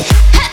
shit.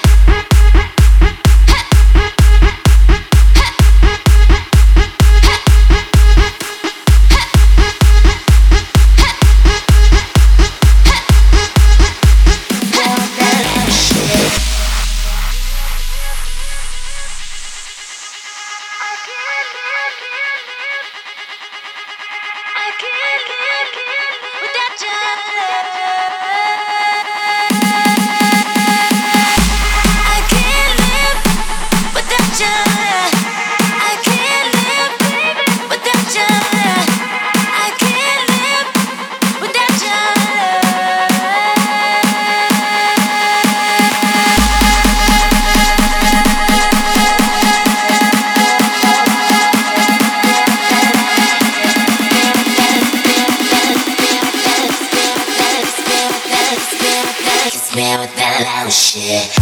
Man with that loud shit.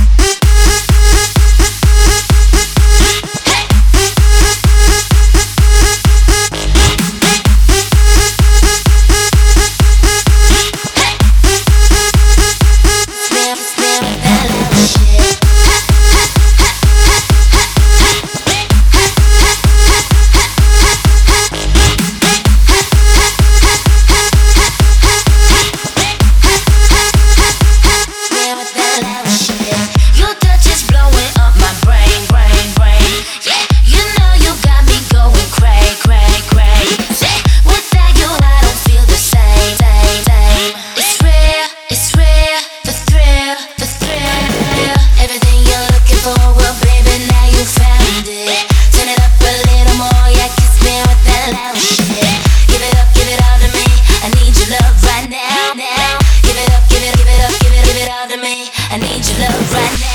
I need your love right now.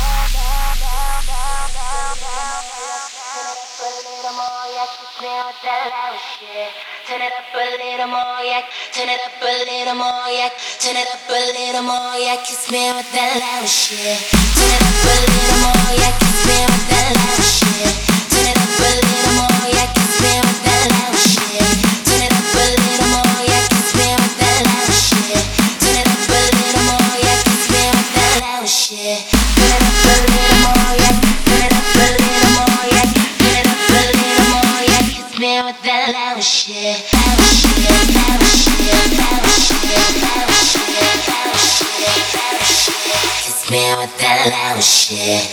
Turn it up a little more, yeah. Turn it up a little more, yeah. Turn it up a little more, yeah. Kiss me with that loud shit. Turn it up a little more, yeah. Kiss me with that loud shit. Turn it up a little more, yeah. Kiss me with that loud shit. Turn it up a little more, yeah. Kiss me with that loud shit. Turn it up a little more, yeah. Kiss me with that loud shit. Turn it up a little more, yeah. Turn it up a little more, yeah. Turn it up a little more, yeah. Kiss me with that loud shit. Loud shit, loud shit, loud shit, loud shit, loud shit, loud shit. Kiss me with that loud shit.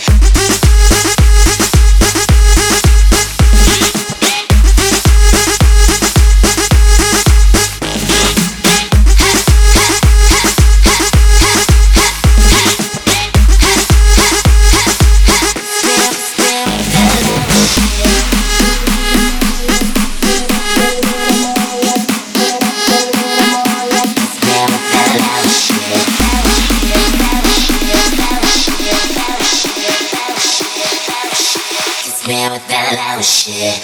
Man with that loud shit.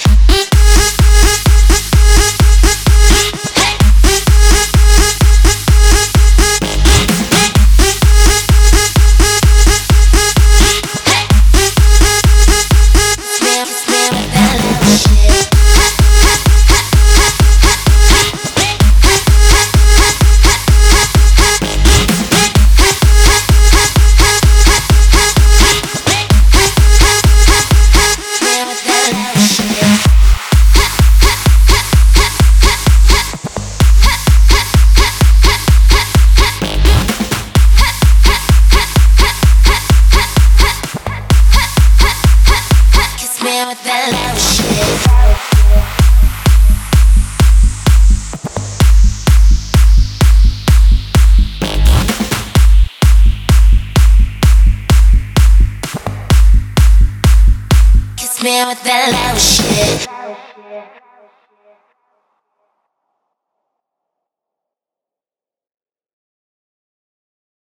With that loud shit. Kiss me with that loud shit.